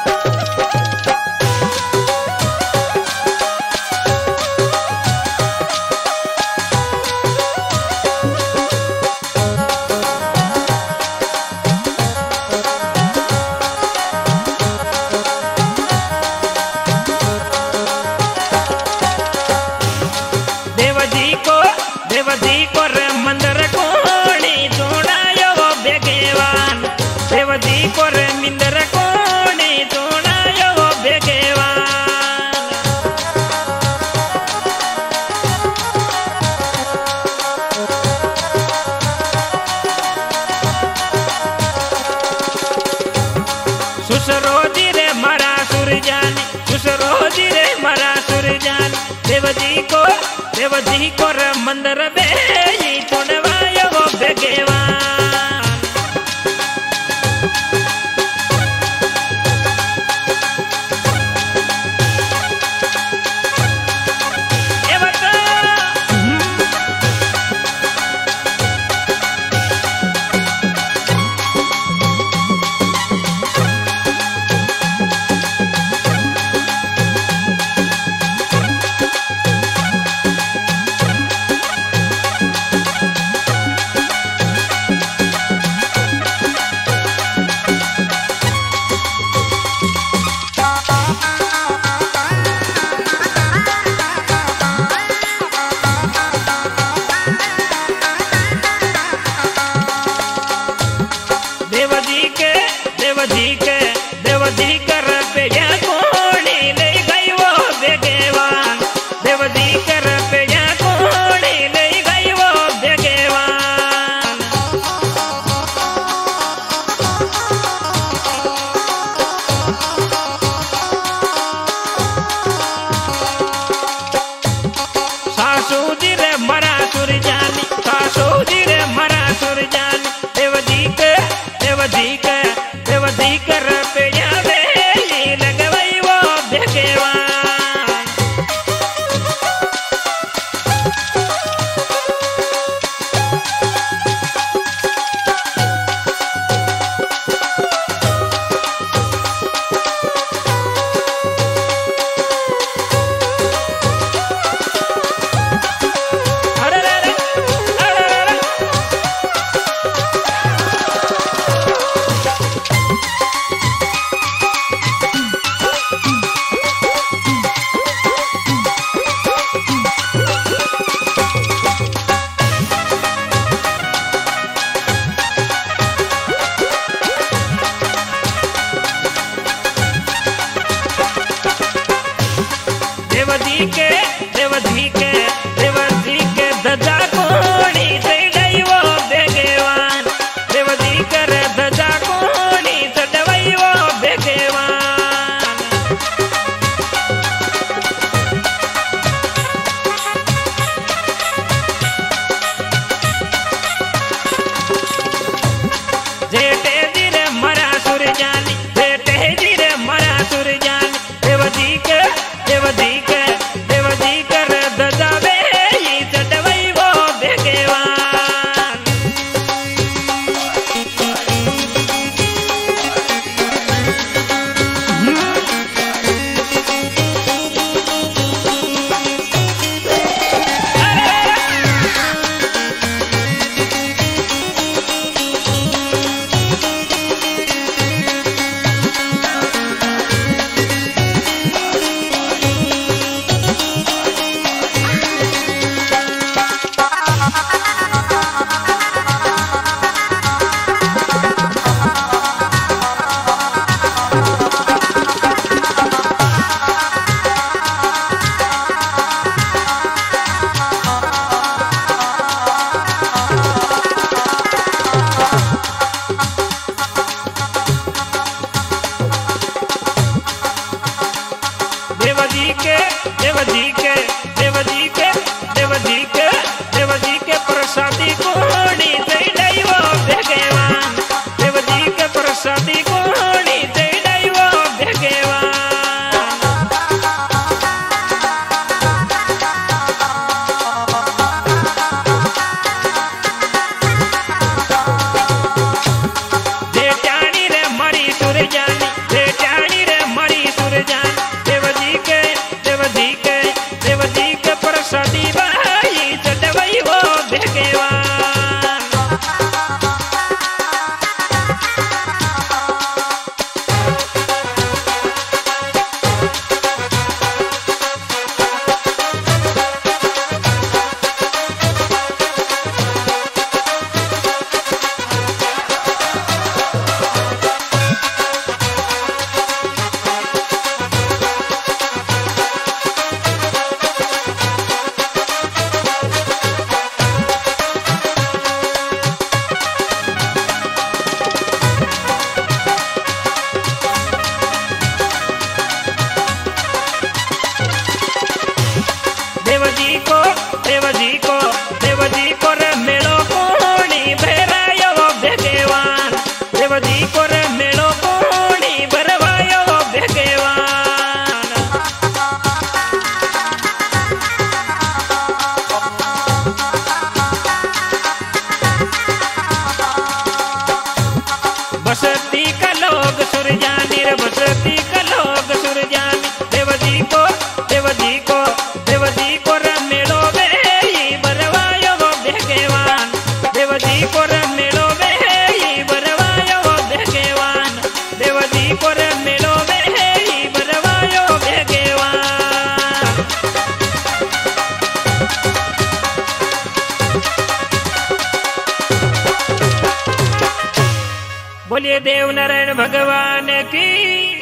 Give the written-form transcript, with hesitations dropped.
देवजी को रे मंदिर कोणी तोड़ायो बेगेवान देवजी को रे मंदिर कोणी तोड़ायो बेगेवान सुसरोजी रे मरा सुरजानी सुसरोजी रे मरा सुरजानी देवजी को रे मंदिर बेई तोड़वायो बेगेवान ए बता देवजी कर पेया कोणी ले गई वो बेगेवान देवजी कर पेया कोणी ले गई वो बेगेवान सासू जी रे मरा सुर जानी सासू जी रे मरा सुर जानी देवजी कर पेया बेली लगवई वो बेगेवान देवजी के दजा कोणी चढ़ई वो बेगेवान देवजी कर दजा कोणी चढ़ई वो बेगेवान जेठे जी रे मरा सुर जानी जेठे जी रे मरा सुर जानी देवजी कर दजा बेई चढ़ई वो बेगेवान देवजी के प्रसादी कोणी चढ़ई वो बेगेवान देवजी के प्रसादी कोणी चढ़ई वो बेगेवान जेठानी रे मरी सुर जानी जेठानी रे को रे मेलो में ही बरवायो भगवान, देव जी को रे मेलो में ही बरवायो भगवान। बोलिए देव नारायण भगवान की।